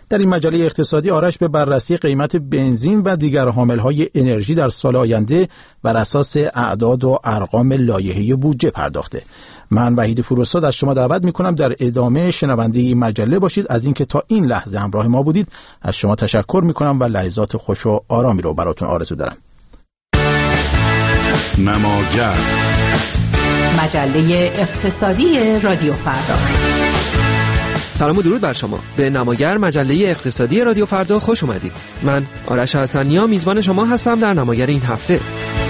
در این مجله اقتصادی آرش به بررسی قیمت بنزین و دیگر حاملهای انرژی در سال آینده بر اساس اعداد و ارقام لایحه بودجه پرداخته. من وحید فروستاد از شما دعوت میکنم در ادامه شنونده این مجله باشید. از اینکه تا این لحظه همراه ما بودید از شما تشکر میکنم و لحظات خوش و آرامی رو براتون آرزو دارم. نماگر، مجله اقتصادی رادیو فردا. سلام و درود بر شما. به نماگر، مجله اقتصادی رادیو فردا خوش اومدید. من آرش حسنیا میزبان شما هستم در نماگر این هفته.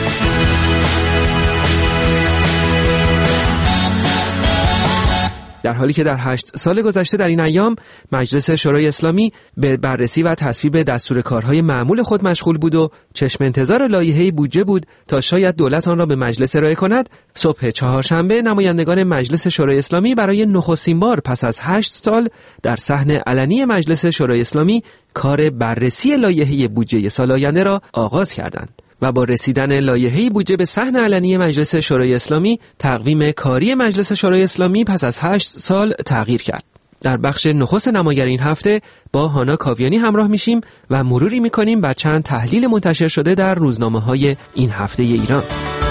در حالی که در 8 سال گذشته در این ایام مجلس شورای اسلامی به بررسی و تصویب دستور کارهای معمول خود مشغول بود و چشم انتظار لایحه بودجه بود تا شاید دولت آن را به مجلس ارائه کند، صبح چهارشنبه نمایندگان مجلس شورای اسلامی برای نخستین بار پس از 8 سال در صحن علنی مجلس شورای اسلامی کار بررسی لایحه بودجه سال آینده را آغاز کردند. و با رسیدن لایحه بودجه به صحن علنی مجلس شورای اسلامی، تقویم کاری مجلس شورای اسلامی پس از 8 سال تغییر کرد. در بخش نخست نماگر این هفته با هانا کاویانی همراه میشیم و مروری میکنیم بر چند تحلیل منتشر شده در روزنامه‌های این هفته ایران.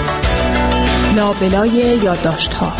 لابلای یادداشت‌ها.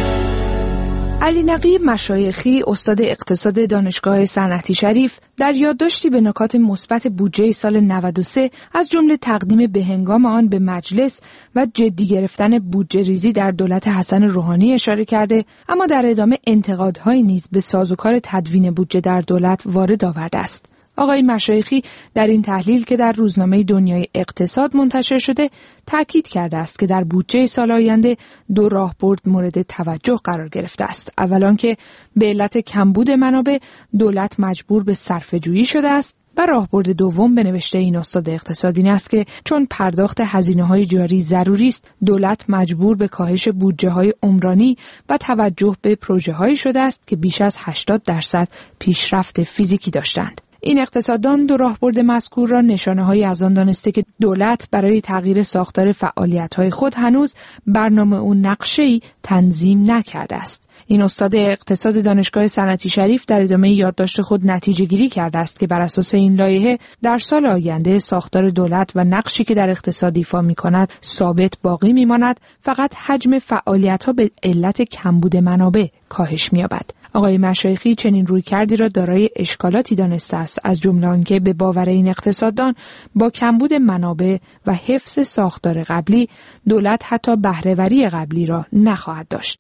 علی نقی مشایخی، استاد اقتصاد دانشگاه صنعتی شریف، در یادداشتی به نکات مثبت بودجه سال 93 از جمله تقدیم بهنگام آن به مجلس و جدی گرفتن بودجه ریزی در دولت حسن روحانی اشاره کرده، اما در ادامه انتقادهایی نیز به سازوکار تدوین بودجه در دولت وارد آورده است. آقای مشایخی در این تحلیل که در روزنامه دنیای اقتصاد منتشر شده تاکید کرده است که در بودجه سال آینده 2 راهبرد مورد توجه قرار گرفته است. اولا که به علت کمبود منابع دولت مجبور به صرفه‌جویی شده است و راهبرد دوم به نوشته این استاد اقتصادی این است که چون پرداخت هزینه‌های جاری ضروری است، دولت مجبور به کاهش بودجه‌های عمرانی و توجه به پروژه‌هایی شده است که بیش از 80% پیشرفت فیزیکی داشتند. این اقتصاددان 2 راهبرد مذکور را نشانه‌هایی از آن دانسته که دولت برای تغییر ساختار فعالیت‌های خود هنوز برنامه و نقشه‌ای تنظیم نکرده است. این استاد اقتصاد دانشگاه صنعتی شریف در ادامه یادداشت خود نتیجه گیری کرده است که بر اساس این لایحه در سال آینده ساختار دولت و نقشی که در اقتصاد ایفا می‌کند ثابت باقی می‌ماند، فقط حجم فعالیت‌ها به علت کمبود منابع کاهش می‌یابد. آقای مشایخی چنین رویکردی را دارای اشکالاتی دانسته است، از جمله آنکه به باور این اقتصاددان با کمبود منابع و حفظ ساختار قبلی دولت حتی بهره‌وری قبلی را نخواهد داشت.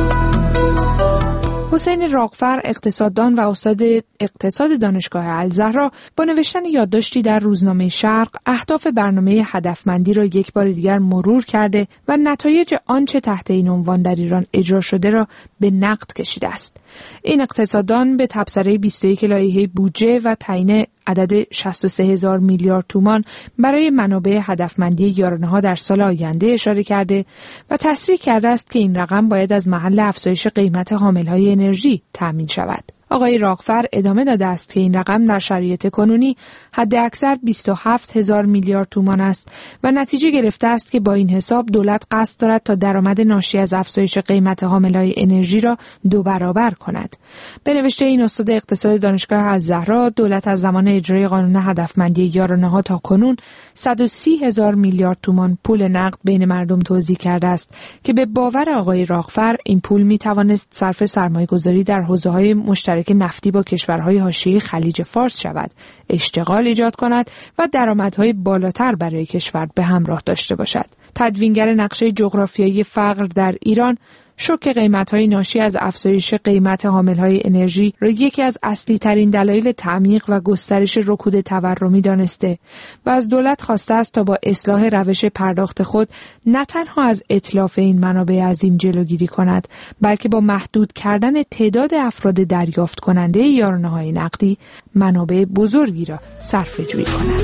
حسین راغفر، اقتصاددان و استاد اقتصاد دانشگاه الزهرا، با نوشتن یادداشتی در روزنامه شرق اهداف برنامه هدفمندی را یک بار دیگر مرور کرده و نتایج آنچه تحت این عنوان در ایران اجرا شده را به نقد کشیده است. این اقتصاددان به تبصره 21 لایحه بودجه و تعیین عدد 63,000 میلیارد تومان برای منابع هدفمندی یارانه‌ها در سال آینده اشاره کرده و تصریح کرده است که این رقم باید از محل افزایش قیمت حاملهای انرژی تامین شود. آقای راغفر ادامه داده است که این رقم در شرایط کنونی حد اکثر 27,000 میلیارد تومان است و نتیجه گرفته است که با این حساب دولت قصد دارد تا درآمد ناشی از افزایش قیمت حاملهای انرژی را 2 برابر کند. به نوشته این استاد اقتصاد دانشگاه الزهرا، دولت از زمان اجرای قانون هدفمندی یارانه‌ها تا کنون 130,000 میلیارد تومان پول نقد بین مردم توزیع کرده است که به باور آقای راغفر این پول می‌توانست صرف سرمایه‌گذاری در حوزه‌های مشترک نفتی با کشورهای حاشیه خلیج فارس شود، اشتغال ایجاد کند و درآمدهای بالاتر برای کشور به همراه داشته باشد. تدوینگر نقشه جغرافیایی فقر در ایران، شوک قیمت‌های ناشی از افزایش قیمت حاملهای انرژی را یکی از اصلی ترین دلایل تعمیق و گسترش رکود تورمی دانسته و از دولت خواسته است تا با اصلاح روش پرداخت خود نه تنها از اتلاف این منابع عظیم جلوگیری کند، بلکه با محدود کردن تعداد افراد دریافت کننده یارانه‌های نقدی منابع بزرگی را صرفه‌جویی کند.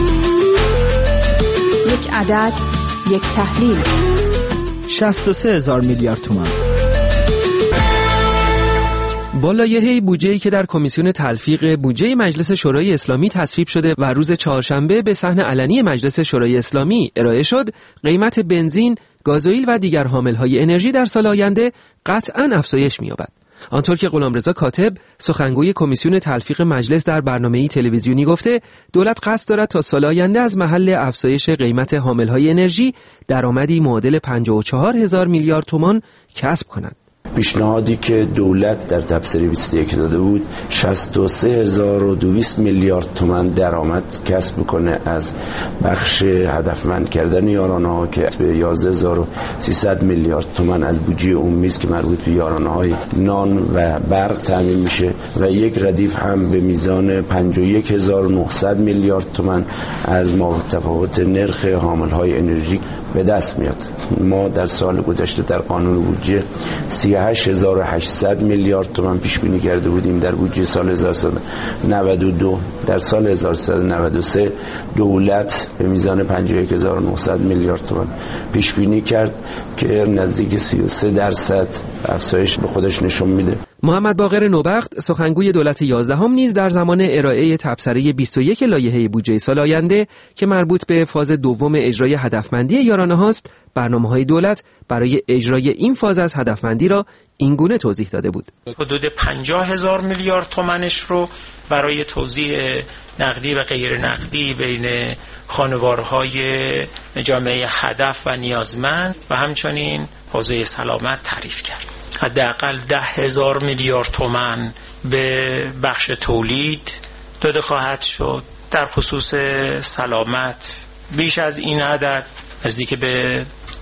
یک عدد، یک تحلیل. 63,000 میلیارد تومان. با لایحه بودجه‌ای که در کمیسیون تلفیق بودجه مجلس شورای اسلامی تصویب شده و روز چهارشنبه به صحن علنی مجلس شورای اسلامی ارائه شد، قیمت بنزین، گازوئیل و دیگر حاملهای انرژی در سال آینده قطعاً افزایش می‌یابد. آنطور که غلامرضا کاتب سخنگوی کمیسیون تلفیق مجلس در برنامه‌ای تلویزیونی گفته دولت قصد دارد تا سال آینده از محل افزایش قیمت حامل‌های انرژی درآمدی معادل 54,000 میلیارد تومان کسب کند. پیشنهادی که دولت در تبصره 21 داده بود 63,200 میلیارد تومان درآمد کسب کنه از بخش هدفمند کردن یارانه‌ها که به 11,300 میلیارد تومان از بودجه عمومی است که مربوط به یارانه‌های نان و برق تامین میشه و یک ردیف هم به میزان 51,900 میلیارد تومان از متفاوت نرخ حامل‌های انرژی به دست میاد. ما در سال گذشته در قانون بودجه 38,800 میلیارد تومان پیش بینی کرده بودیم در بودجه سال 1392. در سال 1393 دولت به میزان 51,900 میلیارد تومان پیش بینی کرد که نزدیک 33% افزایش به خودش نشون میده. محمد باقر نوبخت سخنگوی دولت 11 نیز در زمان ارائه تبصره 21 لایحه بودجه سال آینده که مربوط به فاز دوم اجرای هدفمندی یارانه هاست برنامه‌های دولت برای اجرای این فاز از هدفمندی را این گونه توضیح داده بود. حدود 50,000 میلیارد تومانش رو برای توزیع نقدی و غیر نقدی بین خانوارهای جامعه هدف و نیازمند و همچنین حوزه سلامت تعریف کرد. حداقل 10,000 میلیارد تومان به بخش تولید داده خواهد شد. در خصوص سلامت بیش از این عدد نزدیک به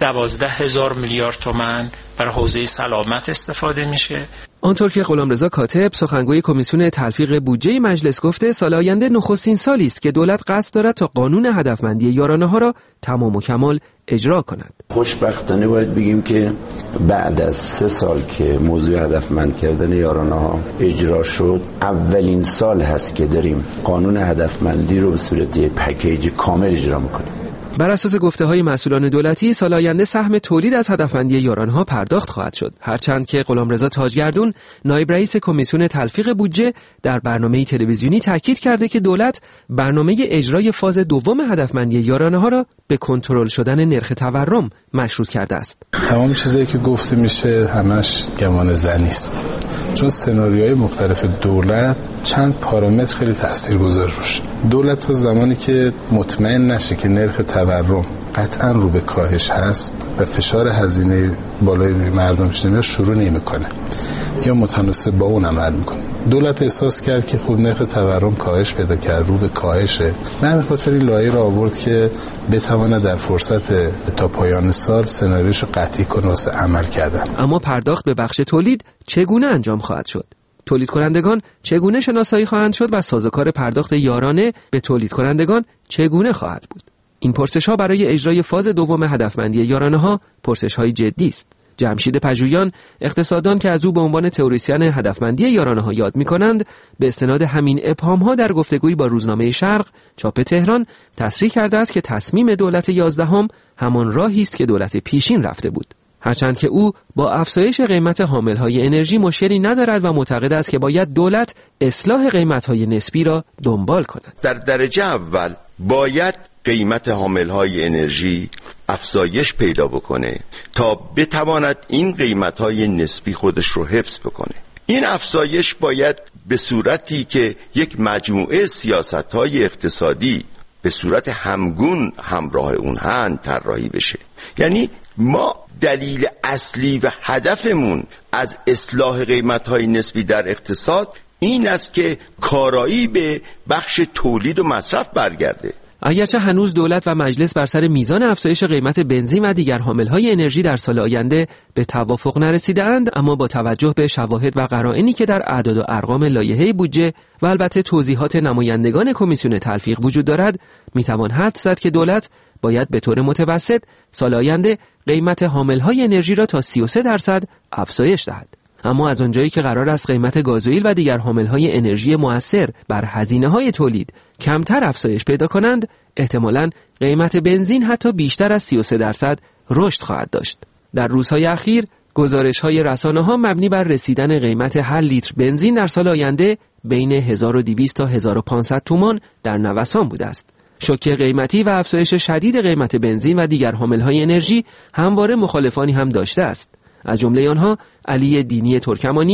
12,000 میلیارد تومان برای حوزه سلامت استفاده میشه. آنطور که غلامرضا کاتب سخنگوی کمیسیون تلفیق بودجه مجلس گفته سال آینده نخستین سالی است که دولت قصد دارد تا قانون هدفمندی یارانه‌ها را تمام و کمال اجرا کند. خوشبختانه باید بگیم که بعد از 3 سال که موضوع هدفمند کردن یارانه‌ها اجرا شد اولین سال هست که داریم قانون هدفمندی رو به صورت پکیج کامل اجرا میکنیم. بر اساس گفته‌های مسئولان دولتی سال آینده سهم تولید از هدفمندی یارانه‌ها پرداخت خواهد شد، هرچند که غلامرضا تاجگردون نایب رئیس کمیسیون تلفیق بودجه در برنامه‌ای تلویزیونی تاکید کرده که دولت برنامه اجرای فاز دوم هدفمندی یارانه‌ها را به کنترل شدن نرخ تورم مشروط کرده است. تمام چیزایی که گفته میشه همش گمان زنی است، چون سناریوهای مختلف دولت چند پارامتر خیلی تاثیرگذار روش. دولت تا زمانی که مطمئن نشه که نرخ تورم قطعا رو به کاهش هست و فشار هزینه بالای روی مردم شروع نمیکنه یا متناسب با اون عمل میکنه. دولت احساس کرد که خب نرخ تورم کاهش پیدا کرد، رو به کاهشه، به همین خاطر این لایحه را آورد که بتونه در فرصت تا پایان سال سناریوش قطعی کنه واسه عمل کردن. اما پرداخت به بخش تولید چگونه انجام خواهد شد؟ تولید کنندگان چگونه شناسایی خواهند شد و سازوکار پرداخت یارانه به تولید کنندگان چگونه خواهد بود؟ این پرسش‌ها برای اجرای فاز دوم هدفمندی یارانه‌ها پرسش‌های جدی است. جمشید پژویان اقتصاددان که از او به عنوان تئوریسین هدفمندی یارانه‌ها یاد می‌کنند، به استناد همین ابهام‌ها در گفتگویی با روزنامه شرق چاپ تهران تصریح کرده است که تصمیم دولت 11 همان راهی است که دولت پیشین رفته بود. هرچند که او با افزایش قیمت حامل‌های انرژی مشکلی ندارد و معتقد است که باید دولت اصلاح قیمت‌های نسبی را دنبال کند. در درجه اول باید قیمت حامل‌های انرژی افزایش پیدا بکنه تا بتواند این قیمت‌های نسبی خودش رو حفظ بکنه. این افزایش باید به صورتی که یک مجموعه سیاست‌های اقتصادی به صورت همگون همراه اون طراحی بشه. یعنی ما دلیل اصلی و هدفمون از اصلاح قیمت‌های نسبی در اقتصاد این است که کارایی به بخش تولید و مصرف برگرده. اگرچه هنوز دولت و مجلس بر سر میزان افزایش قیمت بنزین و دیگر حامل‌های انرژی در سال آینده به توافق نرسیده‌اند، اما با توجه به شواهد و قرائنی که در اعداد و ارقام لایحه بودجه و البته توضیحات نمایندگان کمیسیون تلفیق وجود دارد، میتوان حدس زد که دولت باید به طور متوسط سال آینده قیمت حامل‌های انرژی را تا 33% افزایش دهد. اما از آنجایی که قرار است قیمت گازوئیل و دیگر حامل‌های انرژی مؤثر بر هزینه‌های تولید کمتر افزایش پیدا کنند، احتمالاً قیمت بنزین حتی بیشتر از 33% رشد خواهد داشت. در روزهای اخیر گزارش‌های رسانه‌ها مبنی بر رسیدن قیمت هر لیتر بنزین در سال آینده بین 1200 تا 1500 تومان در نوسان بوده است. شوک قیمتی و افزایش شدید قیمت بنزین و دیگر حامل‌های انرژی همواره مخالفانی هم داشته است. از جمله آنها علی دینی ترکمانی،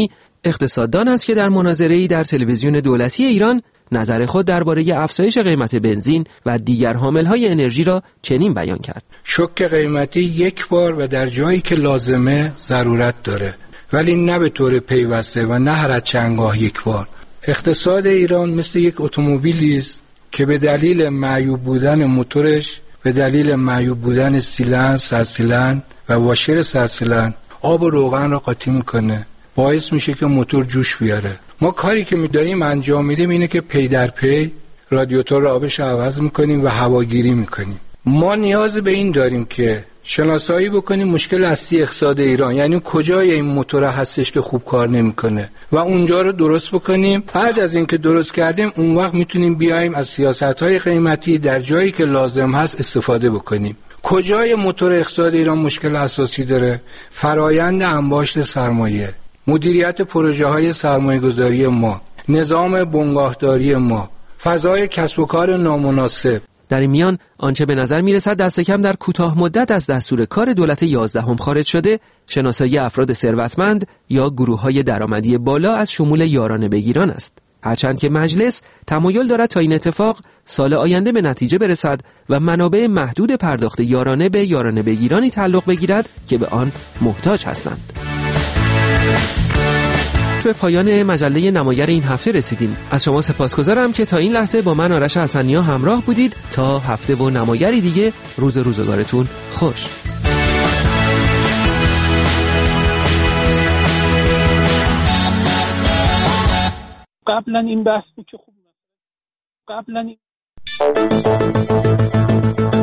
اقتصاددان است که در مناظره‌ای در تلویزیون دولتی ایران نظر خود درباره افزایش قیمت بنزین و دیگر حامل‌های انرژی را چنین بیان کرد: شوک قیمتی یک بار و در جایی که لازمه ضرورت داره، ولی نه به طور پیوسته و نه هر چندگاه یک بار. اقتصاد ایران مثل یک اتومبیلی است که به دلیل معیوب بودن موتورش، به دلیل معیوب بودن سیلند، سرسیلند و واشر سرسیلند آب و روغن را قاطی میکنه، باعث میشه که موتور جوش بیاره. ما کاری که می‌داریم انجام میدیم اینه که پی در پی رادیاتور را آبش عوض میکنیم و هواگیری میکنیم. ما نیاز به این داریم که شناسایی بکنیم مشکل اصلی اقتصاد ایران، یعنی کجای این موتور هستش که خوب کار نمیکنه و اونجا رو درست بکنیم. بعد از اینکه درست کردیم اون وقت میتونیم بیایم از سیاست‌های قیمتی در جایی که لازم هست استفاده بکنیم. کجای موتور اقتصاد ایران مشکل اساسی داره؟ فرایند انباشت سرمایه، مدیریت پروژه‌های سرمایه‌گذاری ما، نظام بنگاهداری ما، فضای کسب و کار نامناسب. در این میان آنچه به نظر میرسد دست کم در کوتاه مدت از دستور کار دولت 11 خارج شده، شناسایی افراد ثروتمند یا گروه‌های درآمدی بالا از شمول یارانه بگیران است. هرچند که مجلس تمایل دارد تا این اتفاق سال آینده به نتیجه برسد و منابع محدود پرداخت یارانه به یارانه بگیرانی تعلق بگیرد که به آن محتاج هستند. به پایان مجله نمایر این هفته رسیدیم. از شما سپاسگزارم که تا این لحظه با من آرش حسنیا همراه بودید. تا هفته و نمایری دیگه، روزگارتون خوش. قبلا این بحث بود که خوب